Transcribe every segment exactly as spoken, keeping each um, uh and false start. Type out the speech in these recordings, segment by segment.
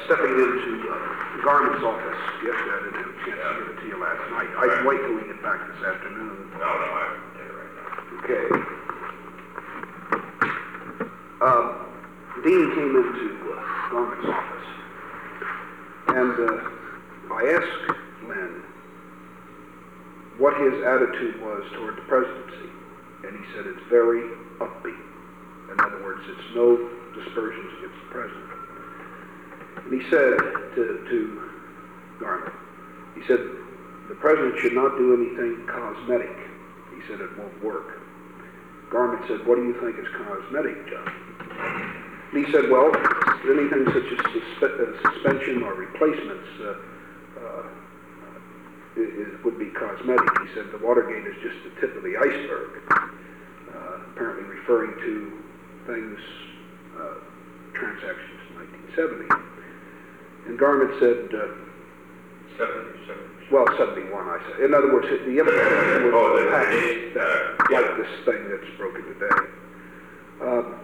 stepping into uh, Garment's office yesterday. I didn't have a chance to give it to you last night. I can wait till we get back this afternoon. No, no, I can take it right now. Okay. Uh, Dean came into uh, Garment's office, and uh, I asked Lynn what his attitude was toward the presidency, and he said it's very upbeat. In other words, it's no dispersions against the president. And he said to, to Garment, he said, the president should not do anything cosmetic. He said it won't work. Garment said, what do you think is cosmetic, John? And he said, well, anything such as suspe uh, suspension or replacements uh, uh, is, would be cosmetic. He said the Watergate is just the tip of the iceberg, uh, apparently referring to things, uh, transactions in nineteen seventy. And Garment said, uh, seventy, seventy. well, seventy-one, I said. In other words, the impetus was Oh, the the past date, that, uh, like yeah. this thing that's broken today. Um,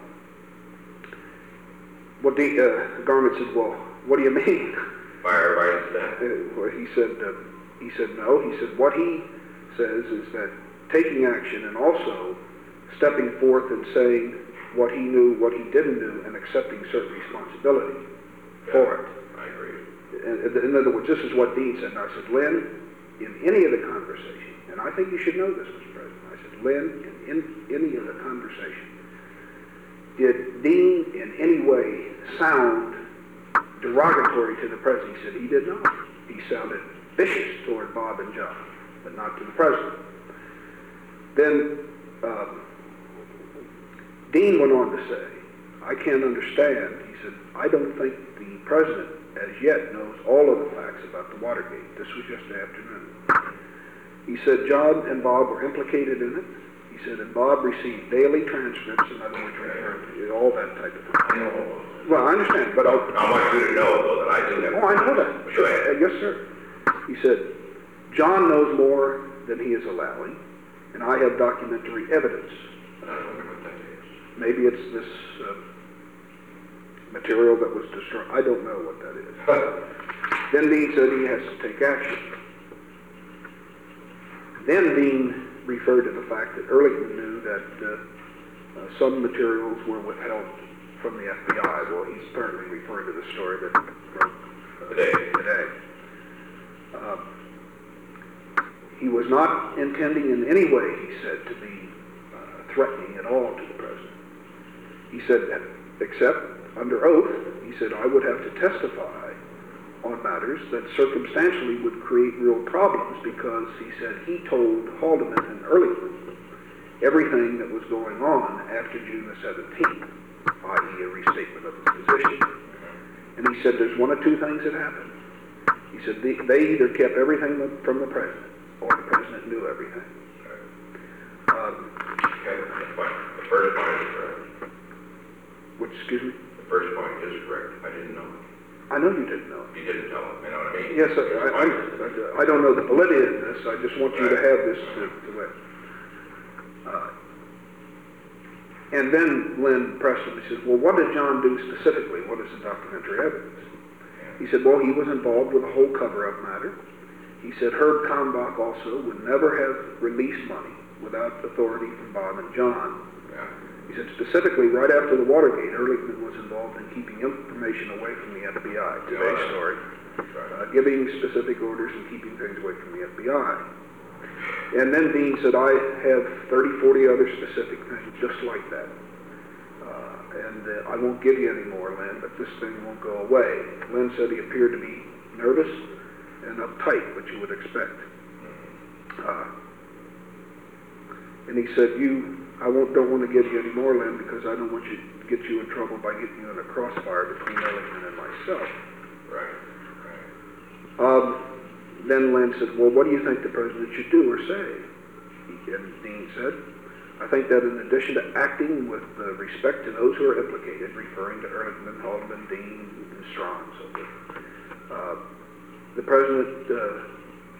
well, the, uh, Garment said, well, what do you mean? Fire right instead. Uh, well, he said, uh, he said no. He said what he says is that taking action and also stepping forth and saying what he knew, what he didn't do, and accepting certain responsibility Yeah, for it. I agree. In, in other words, this is what Dean said. And I said, Lynn, in any of the conversation, and I think you should know this, Mister President, I said, Lynn, in, in any of the conversation, did Dean in any way sound derogatory to the president? He said he did not. He sounded vicious toward Bob and John, but not to the president. Then um, Dean went on to say, I can't understand. He said, I don't think the president as yet knows all of the facts about the Watergate. This was yesterday afternoon. He said John and Bob were implicated in it. He said, and Bob received daily transcripts, in other words, referring to all that type of thing. No. Well, I understand, but I'll... I want you to know, though, that I do have... Oh, I know that. Go ahead. Uh, yes, sir. He said, John knows more than he is allowing, and I have documentary evidence. I don't know what that is. Maybe it's this uh, material that was destroyed. I don't know what that is. Then Dean said he has to take action. Then Dean referred to the fact that Ehrlichman knew that uh, uh, some materials were withheld from the F B I. Well, he's apparently referring to the story that broke uh, Today. today. Uh, he was not intending in any way, he said, to be uh, threatening at all to the president. He said that, except under oath, he said, I would have to testify on matters that circumstantially would create real problems because, he said, he told Haldeman and Ehrlichman everything that was going on after June the seventeenth, that is a restatement of his position. And he said there's one of two things that happened. He said they, they either kept everything from the president or the president knew everything. Um, Okay, that's fine. The first point is correct. which, excuse me? The first point is correct. I didn't know. I know you didn't know. You didn't tell him, you know what I mean? Yes, I, I, I, I don't know the validity of this. I just want you to have this to, to it. Uh, and then Lynn pressed him. He says, well, what did John do specifically? What is the documentary evidence? He said, well, he was involved with a whole cover-up matter. He said Herb Kalmbach also would never have released money without authority from Bob and John. Yeah. He said specifically right after the Watergate, Ehrlichman was involved in keeping information away from the F B I. Today's Yeah. story. Right. Uh, giving specific orders and keeping things away from the F B I. And then Dean said, I have thirty, forty other specific things just like that. Uh, and uh, I won't give you any more, Lynn, but this thing won't go away. Lynn said he appeared to be nervous and uptight, which you would expect. Uh, and he said, you, I won't, don't want to give you any more, Lynn, because I don't want you to get you in trouble by getting you in a crossfire between Ehrlichman and myself. Right. Right. Um, then Lynn said, well, what do you think the president should do or say? He, and Dean said, I think that in addition to acting with uh, respect to those who are implicated, referring to Ehrlichman, Haldeman, Dean, and Strong, and so forth, uh, the president uh,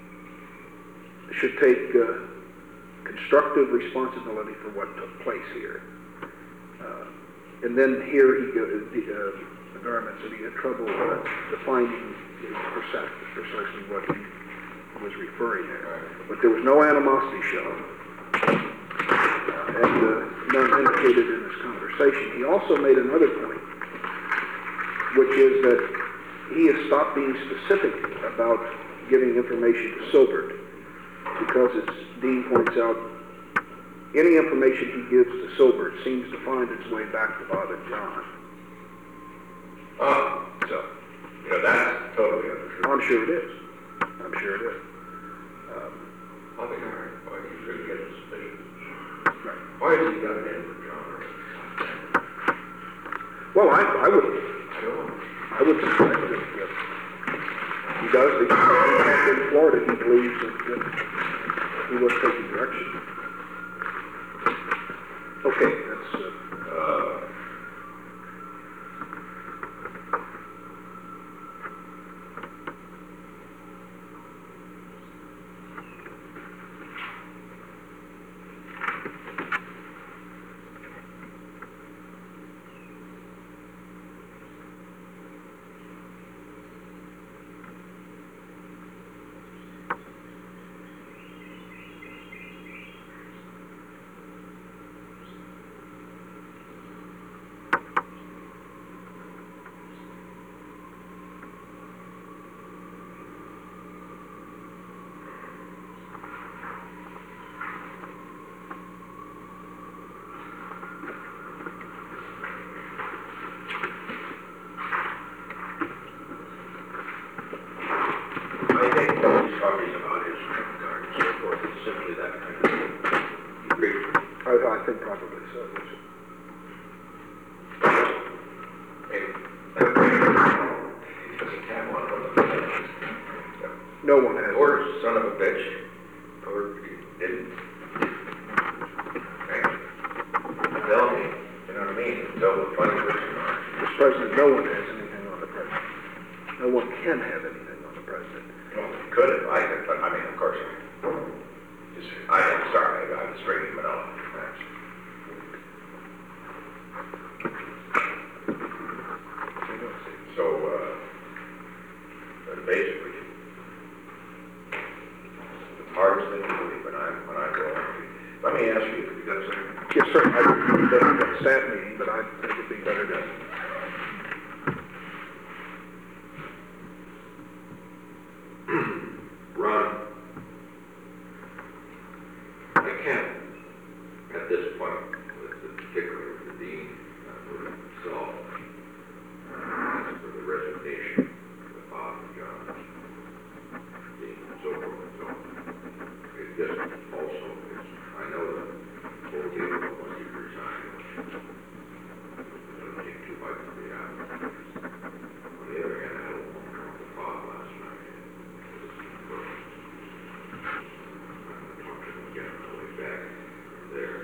should take uh, constructive responsibility for what took place here. Uh, and then here he goes, uh, the garments, and he had trouble uh, defining you know, percent, precisely what he was referring to. But there was no animosity shown, uh, and uh, none indicated in this conversation. He also made another point, which is that he has stopped being specific about giving information to Silbert, because, as Dean points out, any information he gives to Silbert seems to find its way back to Bob and John. Oh, so, you know, that's totally untrue. I'm sure it is. I'm sure it is. Um, I'll be darned, why you should get suspicious. right. Why has he got it in for John? Well, I, I would, I don't know. I would suspect that uh, he does. He, he, in Florida, he believes that uh, he was taking direction. Okay, that's. Uh, Uh, I think what he's talking about is trump card and so forth, it's simply that kind of thing. You agree? I, I think probably so. Yes. Hey, he doesn't have one of those. No one has. Or son of a bitch, or he didn't. Okay? Tell me, you know what I mean? Tell the funny person are. Mister President, no one has anything on the president. No one can have anything on the president. Well, he could if I could, but I mean, of course, just, I am sorry, I was straight vanilla. Thanks. So, uh, but basically, the hardest thing to believe when I, when I go on, let me ask you, you got a second? Yes, sir. I don't have a staff meeting, but I think it'd be better to. Ron, I can't, at this point, with the particular with the dean, uh, resolve for the resignation of Bob and John, dean, and so forth and so on. It just also is, I know the whole deal once you resign, it'll take too much to be out. On the other hand, I had a phone call with Bob last night. Back there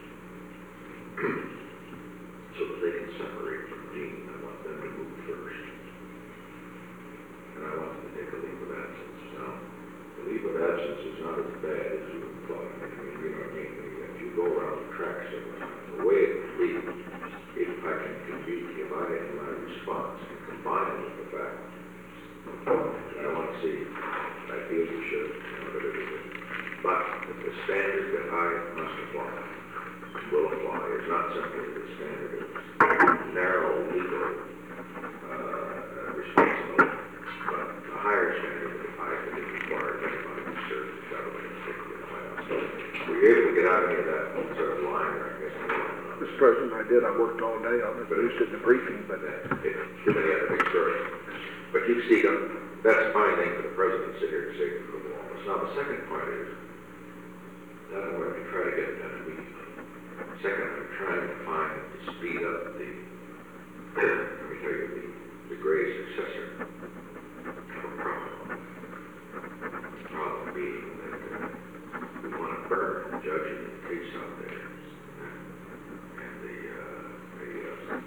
so that they can separate from Dean. I want them to move first. And I want them to take a leave of absence. Now, the leave of absence is not as bad as you imply. I mean, you know what I mean? If you go around the tracks several times, the way it leaves, if I can communicate in my response and combine it with the fact that I want to see, I feel you should, you know, that it is. But the standard that I must apply, will apply, is not simply the standard of narrow legal uh, responsibility, but a higher standard that I think is required of anybody who serves the government, particularly in the White House. So were you able to get out any of that sort of line, or I guess the line? Mister President, I did. I worked all day on it, produced it in the briefing, but Uh, it, too many other big stories. But you see, that's a fine thing for the president to sit here and say to the wall. Now, the second point is, that I'm going to try to get done immediately. Second, I'm trying to find to speed up the, let me tell you, the, the gray successor of a problem. The problem being that uh, we want to burn the judge in the case out there. And the, uh, the, uh,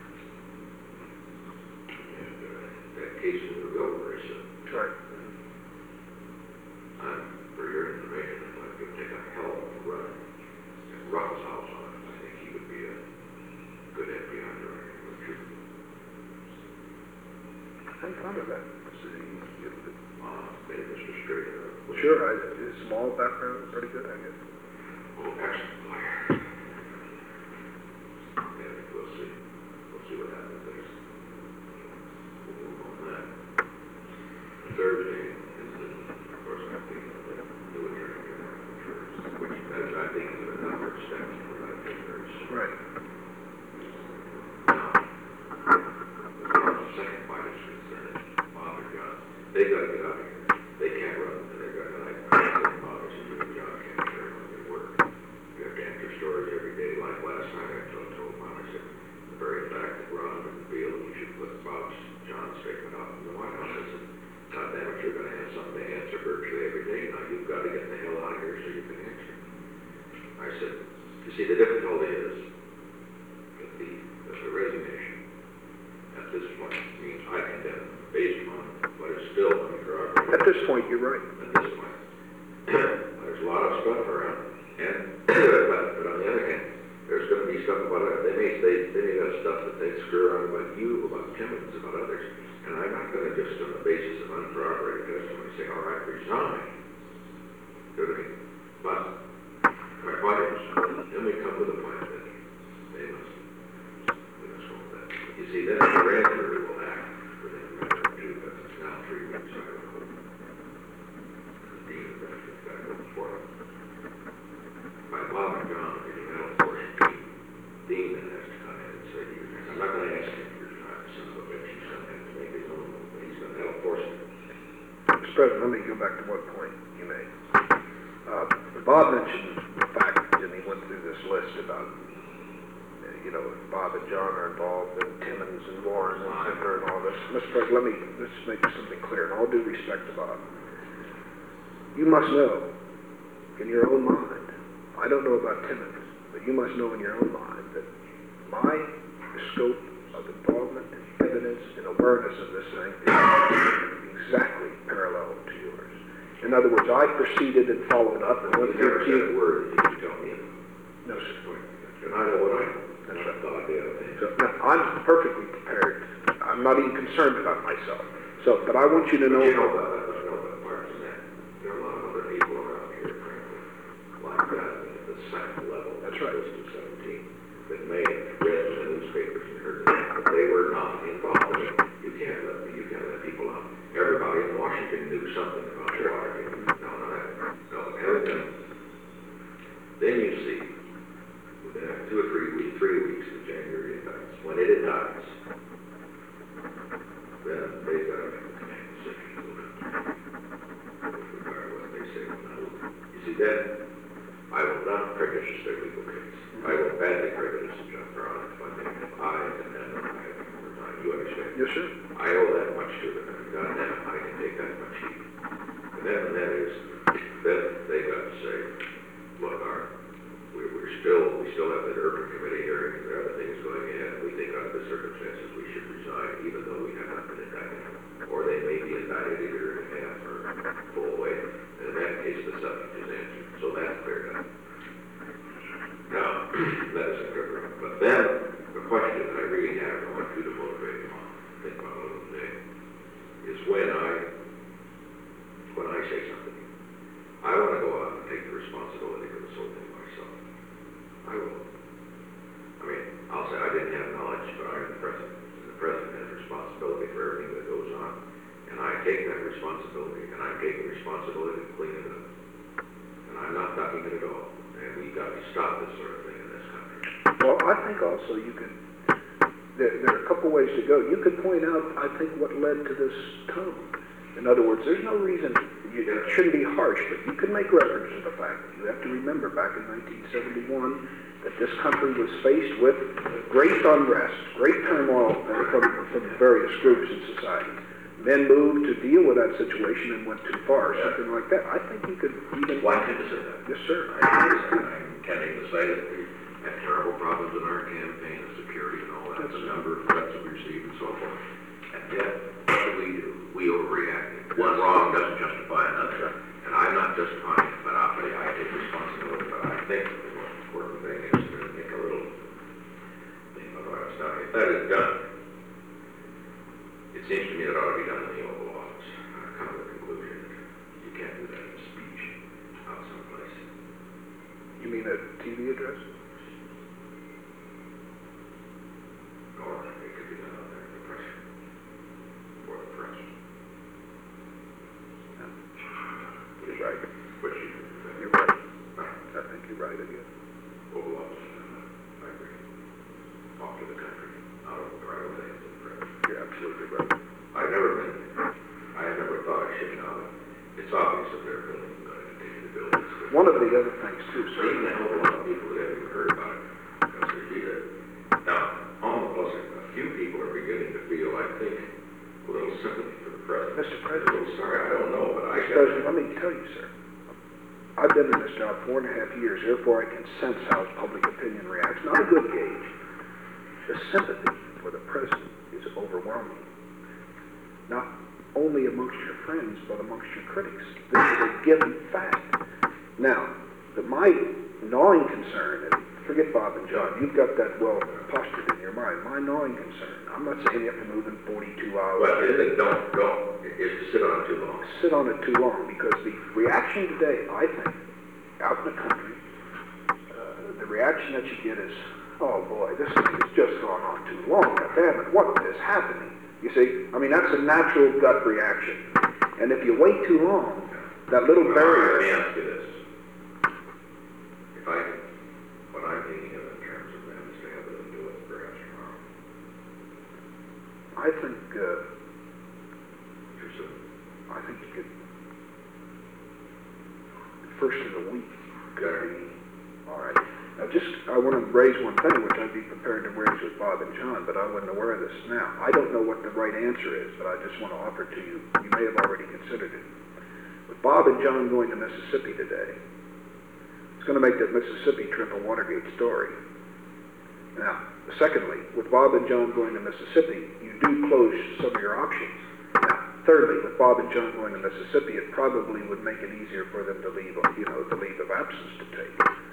and uh, that case will go very soon. right. I'm, for your information, if I could take a hell of a run at Ruff's house on it, I think he would be a good F B I director, would you? I'm fond of that. City, you know, Uh, maybe Mister Straight. Uh, sure, I, his small background is pretty good, I guess. Oh, excellent player. Yeah, we'll see. We'll see what happens there. We'll move on that. The third thing is that, of course, I think that doing your first, which as I think is a number of steps for that first. Right. Now, the second part is concerned, Bob and John, they gotta get out of here. They can't run, and they're gonna, like, Bob and you and John can't carry on their work. You have to enter stories every day, like last night I told, told Bob, I said, the very fact that Ron and Bill, you should put Bob's, John's statement out in the White House. I said, God damn it, you're gonna have something to answer virtually every day. Now you've got to get the hell out of here so you can answer. I said, you see, the difficulty is that the, that the resignation at this point means I condemn based on what is still under our. At this point, you're right. At this point. There's a lot of stuff around. And, but, but on the other hand, there's going to be stuff about it. They may say, they may have stuff that they screw around about you, about Timmons, about others. And I'm not going to just on the basis of uncorroborated testimony say, all right, resign. You know what I mean? But my point is, then we come to the point that they must, they must hold that. You see, then the grand jury will act for them to do that. It's now three weeks ago. The dean of that, that goes for them. By Bob and John getting out of course, Dean then has to come in and say, I'm not going to ask him to resign, son of a bitch, he's going to have to make his own, but he's going to help force it. Mister President, let me go back to one point you made. Uh, Bob mentioned the fact, and he went through this list about, uh, you know, Bob and John are involved, and Timmons and Warren and Zinder and all this. Mister President, let me let's make something clear, in all due respect to Bob. You must know, in your own mind, I don't know about Timmons, but you must know in your own mind that my scope of involvement, evidence, and awareness of this thing is exactly parallel to yours. In other words, I proceeded and followed up and went You never through said a word that you could tell me. No, sir. And I know what I know. That's what I thought I did. So, now, I'm perfectly prepared. I'm not even concerned about myself. So, but I want you to know. But you know about that, I know about parts of that. There are a lot of other people around here, frankly, like that, at the second level. That's right. List of seventeen, that may have read in the newspapers and heard that, but they were not involved in it. You can't let, you can't let people out. Everybody in Washington knew something about Watergate. No, no, that, no, everything. Then you see, within two or three weeks, three weeks, the January indictments, when it indicts, then they've got to make a decision regarding what they say. You see, then I will not prejudice their legal case. I will badly prejudice John Brown if I think if I and then I have more time. You understand? Yes, sir. I owe that much to them, and God damn it, I can take that much heat. And then, and that is, then they got to say, look, our, we're, we're still, we still have that urban committee hearing, and there are other things going ahead. We think under the circumstances we should resign, even though we have not been indicted. Or they may be indicted a year and a half or full away. And in that case, the subject is answered. So that's cleared up. Now, that is a good one. But then, the question I really have, I want you to motivate me on, think about a little bit, is when I, when I say something, I want to go out and take the responsibility for this whole thing myself. I will. I mean, I'll say I didn't have knowledge, but I'm the president. And the president has responsibility for everything that goes on. And I take that responsibility, and I'm taking responsibility to clean it up. And I'm not ducking it at all. And we've got to stop this sort of thing in this country. Well, I think also you can, there, there are a couple ways to go. You could point out, I think, what led to this tone. In other words, there's no reason, you, it shouldn't be harsh, but you can make reference to the fact that you have to remember back in nineteen seventy-one that this country was faced with great unrest, great turmoil from, from various groups in society. Men moved to deal with that situation and went too far, Yeah. something like that. I think you could even... Why can't you say that? Yes, sir. I I understand. I'm tending to say that we had terrible problems in our campaign and security and all that, That's the number of threats that we received and so forth. And yet, what do we do? We overreacted. One wrong doesn't justify another. And I'm not justifying it, but I'll tell you, I take responsibility. But I think the most important thing is to make a little thing about us. Now, if that is done, it seems to to me it ought to be done in the Oval Office. I come to the conclusion that you can't do that in a speech out someplace. You mean a T V address? Or it could be done out there in the press, or the press. You're right. Which you, You're right. uh, I think you're right again. Oval Office, uh, I agree. Off to the country, out of the private hands of the press. You're absolutely right. I've never been, I have never thought of shipping out. It's obvious that they're building, going to continue to build this. One of the other things too, So sir. even a whole lot of people that haven't heard about it, because they see that. Now, almost a few people are beginning to feel, I think, a little sympathy for the president. Mister I'm a President. little sorry, I don't know, but I Mister got President, let me tell you, sir. I've been in this job four and a half years, therefore I can sense how public opinion reacts. Not a good gauge. The sympathy for the president is overwhelming. Not only amongst your friends, but amongst your critics. This is a given fact. Now, the, my gnawing concern, and forget Bob and John, you've got that well postured in your mind. My gnawing concern, I'm not saying you have to move in forty-two hours. Well, is it, don't, don't, is to sit on it too long. Sit on it too long, because the reaction today, I think, out in the country, uh, the reaction that you get is, oh boy, this thing has just gone on too long. Now, damn it, what is happening? You see, I mean, that's a natural gut reaction. And if you wait too long, that little Well, barrier. let me ask you this. If I, what I'm thinking of in terms of them is to have them do it perhaps tomorrow. I think, uh, Too soon. I think you could, first of the week, could be, all right. Now, just, I want to raise one thing, which I'd be prepared to raise with Bob and John, but I wasn't aware of this now. I don't know what the right answer is, but I just want to offer to you. You may have already considered it. With Bob and John going to Mississippi today, it's going to make that Mississippi trip a Watergate story. Now, secondly, with Bob and John going to Mississippi, you do close some of your options. Now, thirdly, with Bob and John going to Mississippi, it probably would make it easier for them to leave, you know, the leave of absence to take.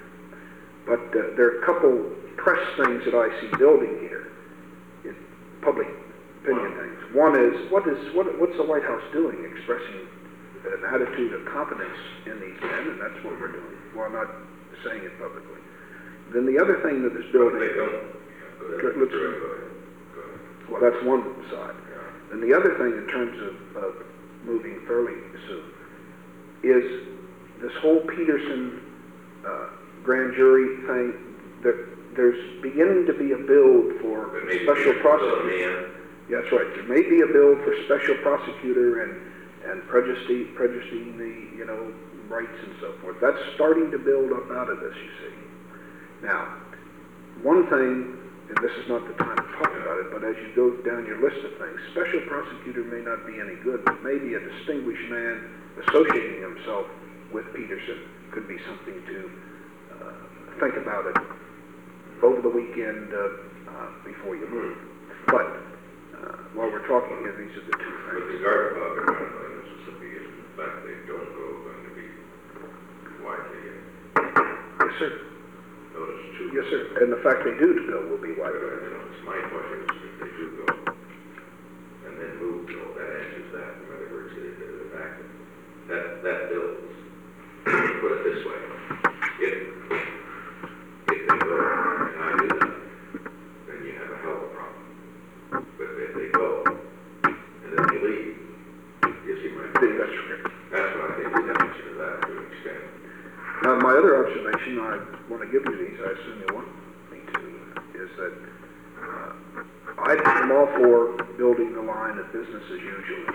But uh, there are a couple press things that I see building here, in public opinion things. One is, what is what, what's the White House doing, expressing an attitude of confidence in these men, and that's what we're doing, while not saying it publicly. Then the other thing that is building, They don't. Go ahead. Let's- Go ahead. Go ahead. well, that's one side. Yeah. And the other thing in terms of, of moving fairly soon is this whole Peterson uh, grand jury thing. There, there's beginning to be a build for But maybe special we should prosecutor. fill them in. Yeah, that's right. There may be a bill for special prosecutor and, and prejudicing, prejudicing the, you know, rights and so forth. That's starting to build up out of this, you see. Now, one thing, and this is not the time to talk about it, but as you go down your list of things, special prosecutor may not be any good, but maybe a distinguished man associating himself with Peterson could be something to uh, think about it over the weekend uh, uh, before you move. But uh, while we're talking here, these are the two With things. regard to Bob and John going to Mississippi, is the fact they don't go going to be widely Yes, sir. noticed too. Yes, sir. And the fact they do go will be But, widely. uh, it's my question is if they do go and then move, you know, that answers that. In other words, the, the, the fact that that, that builds, put it this way, if, if they go and I do that, then you have a hell of a problem. But if they go and then they leave, you see my I think that's correct. That's what I think is the answer to that to an extent. Now, my other observation, I want to give you these, I assume you want me to, is that uh, I'm all for building the line of business as usual.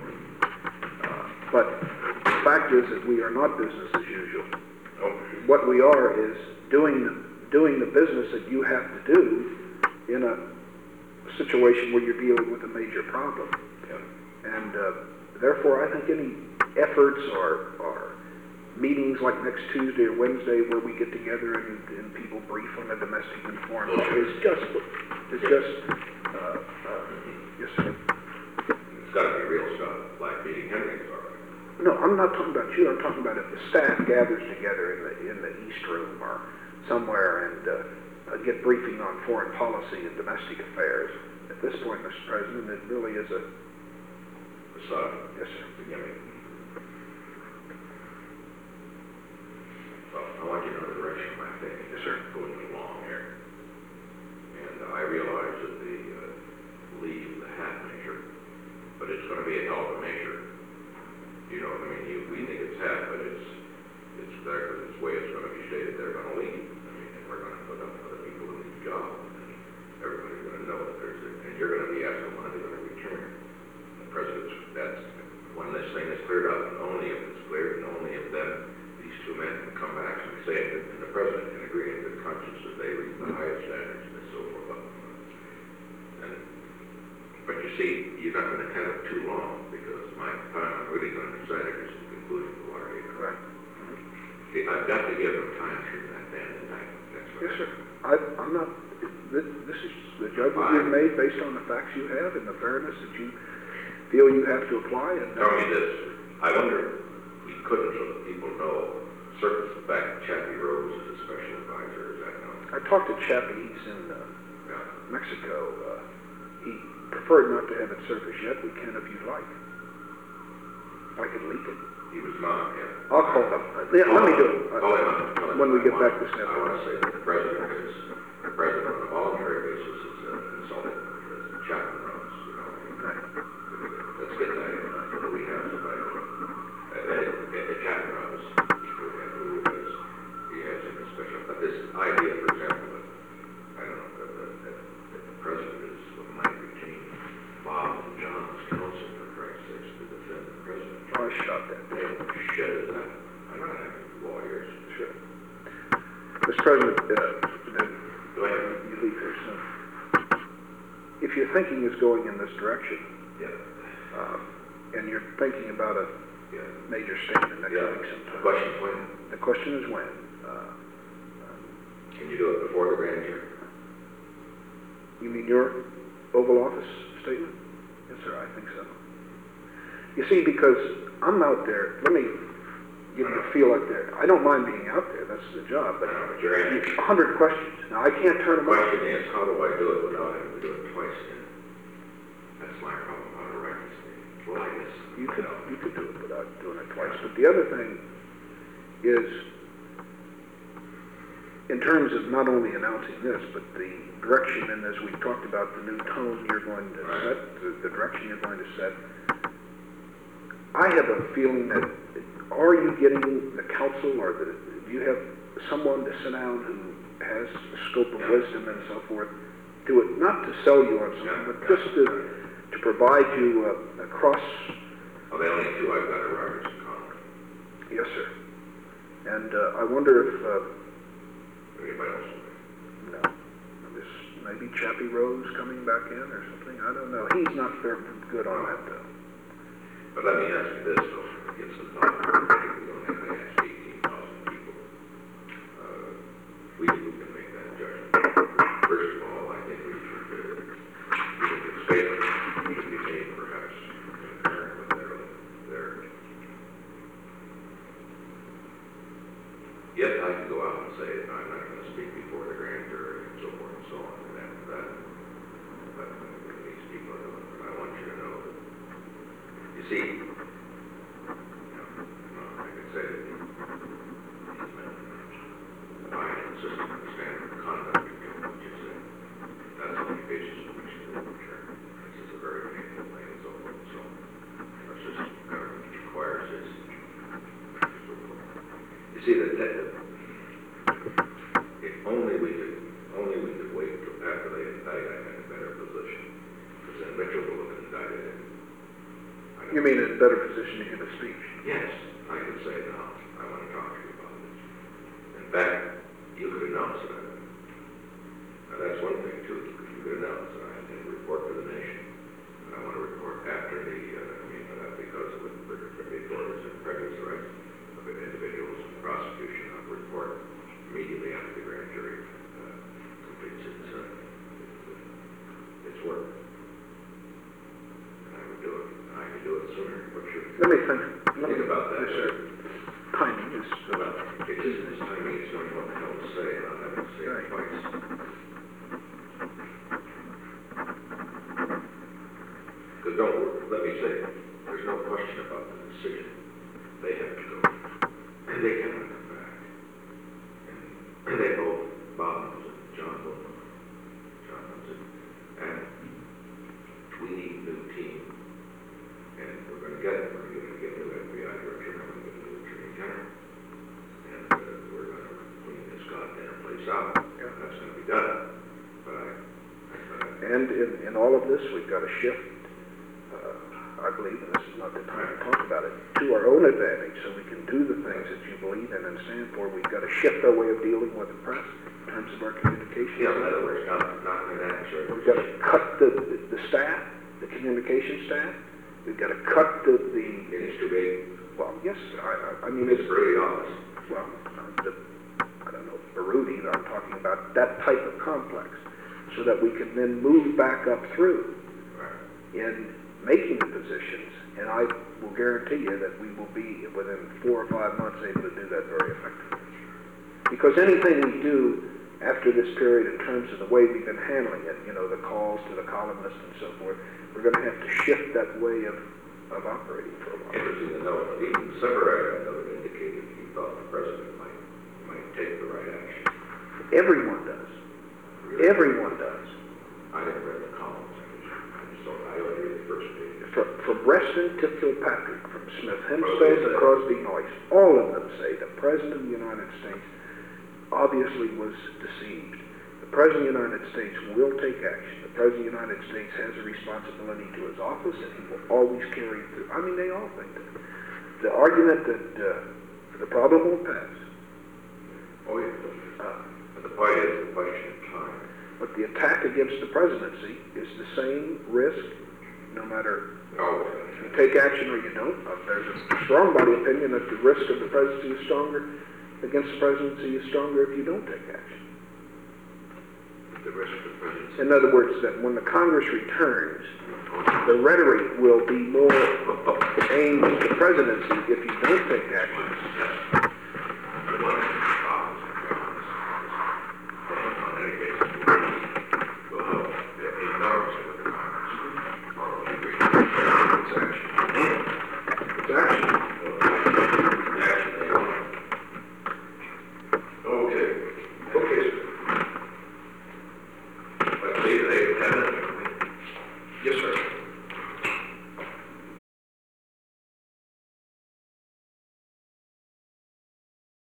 Uh, but the fact is that we are not business as usual. Oh, What we are is doing, doing the business that you have to do in a situation where you're dealing with a major problem. yeah. And uh, therefore, I think any efforts or, or meetings like next Tuesday or Wednesday where we get together and, and people brief on the domestic and foreign issue is just, is just, uh, uh, yes, sir. It's got to be real stuff, like meeting Henry's all right. No, I'm not talking about you. I'm talking about if the staff gathers together in the in the East Room or somewhere and uh, uh, get briefing on foreign policy and domestic affairs. At this point, Mister President, it really is a facade. Yes, sir. The gimmick. Well, I want you to know the direction of my thinking. Yes, sir. Going along here. And I realize that the uh, leave the half measure, but it's going to be a hell of a measure. You know, I mean, you, we think it's half, but it's, it's there, this way it's going to be stated they're going to leave. I mean, and we're going to put up other people in these jobs. And everybody's going to know that there's a, and you're going to be asking when they're going to return. The president's, that's, when this thing is cleared up, and only if it's cleared, and only if then these two men can come back and say it, and the president can agree in good conscience that they reach the highest standards and so forth. And, but you see, you're not going to have it too long, because my time I'm really going to decide it is the conclusion of the Watergate. Right. See, I've got to give them time through that band and night. That's what Yes, I- sir. I, I'm not, this, this is the judgment you've made based on the facts you have and the fairness that you feel you have to apply. And Tell me this, I wonder, we couldn't, so that people know, circles back Chappie Rose is a special advisor, is that known? I talked to Chappie, he's in uh, Yeah. Mexico. Uh, he preferred not to have it surface yet. We can if you'd like. I could leak it. He was not, yeah. I'll call him. Yeah, let me do it. Call him up. Tell him When we I get want- back to Snap. I want to say that the president is, the president on a voluntary basis is uh, consulting with Chapman Rose, you know. Right. Let's get that in, so that we have somebody. Uh, uh, uh, Chapman Rose, who who is, he has in a special, but this idea, for example, that, I don't know, that, that, that that the president is, might retain Bob and John's counsel, for Christ's sake, to defend the president. I shot that. Damn shit is that? I'm not having lawyers. Sure. Mister President, uh, then Go ahead. you leave here soon. If your thinking is going in this direction, Yeah. uh, and you're thinking about a Yeah. major statement next Yeah. week sometime, Questions when? the question is when. Uh, Can you do it before the grand jury? You mean your Oval Office statement? Yes, sir, I think so. You see, because I'm out there, let me give you a feel out there. I don't mind being out there, that's the job, but No, but you're asking. a hundred questions. Now, I can't turn The them off. question is, how do I do it without having to do it twice? And that's my problem, how to write this thing. Well, I guess, You could, you could do it without doing it twice. But the other thing is, in terms of not only announcing this, but the direction, and as we talked about, the new tone you're going to Right. set, the, the direction you're going to set, I have a feeling that, are you getting the counsel, or the, do you have someone to sit down who has a scope of Yeah. wisdom and so forth, do it not to sell you on something, Yeah. but just to, to provide you a, a cross. well, the only two I've got are Roberts and Conlon. Yes, sir. And uh, I wonder if, uh, Anybody else? no, this maybe Chappie Rose coming back in or something. I don't know. He's not very good on that, though. But let me ask you this, though, to get some thought. We don't have to ask eighteen thousand people. Uh, we, we can make that judgment. First of all, I think we should, uh, we should get statements, should be made perhaps concurrent with their, their. Yet I can go out and say, I'm not going to speak before the grand jury and so forth and so on, and after that, but these people are doing, I want you to know that, you see, you know, I can say that these men, I am consistent with the standard of conduct, you know, what you say. That's on the basis of which you will return. This is a very painful thing and so forth and so on. Our system of government requires this. You see, that, that, if only we could, only we could wait till after they indict, I'm in a better position. Because then Mitchell will have indicted him. I don't- You mean in a better position to give a speech? Yes, I could say now, I want to talk to you about this. In fact, you could announce it. Now, that's one thing too, you could announce it, I intend to report to the nation. And I want to report after the, uh, I mean, uh, because of the, the, the authorities and prejudice rights of individuals and prosecution, I'll report immediately after the grand jury, uh, completes its, uh, its work. And I would do it, and I could do it sooner, what's your? Let me think. Let Think me, about that, yes, sir. Timing is, uh, Well, it isn't his timing, it's not what the hell to say, and I'll have to say it Right. twice. Because don't, let me me say, there's no question about the decision. They have to go. And they cannot come back. And they both, Bob knows it, John will know it, John knows it. And we need a new team. And we're gonna get it. We're gonna get a new F B I director, and we're gonna get a new attorney general. And uh, we're gonna clean this goddamn place out. Yeah, that's gonna be done. But I, I, And in, in all of this, we've got to shift, uh, I believe, and this is not the time to talk about it, to our own advantage so we can do the things that you believe in and stand for. We've got to shift our way of dealing with the press in terms of our communications. yeah, in other words, not, not an answer. We've got to cut the, the, the staff, the communication staff. We've got to cut the, the It's too big. well, yes, I, I, I mean, It's it's, really honest. well, uh, the, I don't know, Baruti, I'm talking about that type of complex, so that we can then move back up through Right. in making the positions, and I will guarantee you that we will be, within four or five months, able to do that very effectively. Because anything we do after this period in terms of the way we've been handling it, you know, the calls to the columnists and so forth, we're going to have to shift that way of, of operating for a while. Interesting to note, even Severide, I know, indicated he thought the president might, might take the right action. Everyone does. Really? Everyone does. I didn't read the columns. I just, I just saw, I only read the first page. From, from Reston to Kilpatrick, from Smith Hempstead to Crosby Noyce, all of them say the President of the United States obviously was deceived. The President of the United States will take action. The President of the United States has a responsibility to his office, and he will always carry it through. I mean, they all think that. The argument that uh, the problem won't pass. Oh, yeah. Uh, but the point is the question of time. But the attack against the presidency is the same risk, no matter Oh, if you take action or you don't. Uh, there's a strong body opinion that the risk of the presidency is stronger against the presidency is stronger if you don't take action. the risk of the presidency. In other words, that when the Congress returns, the rhetoric will be more aimed at the presidency if you don't take action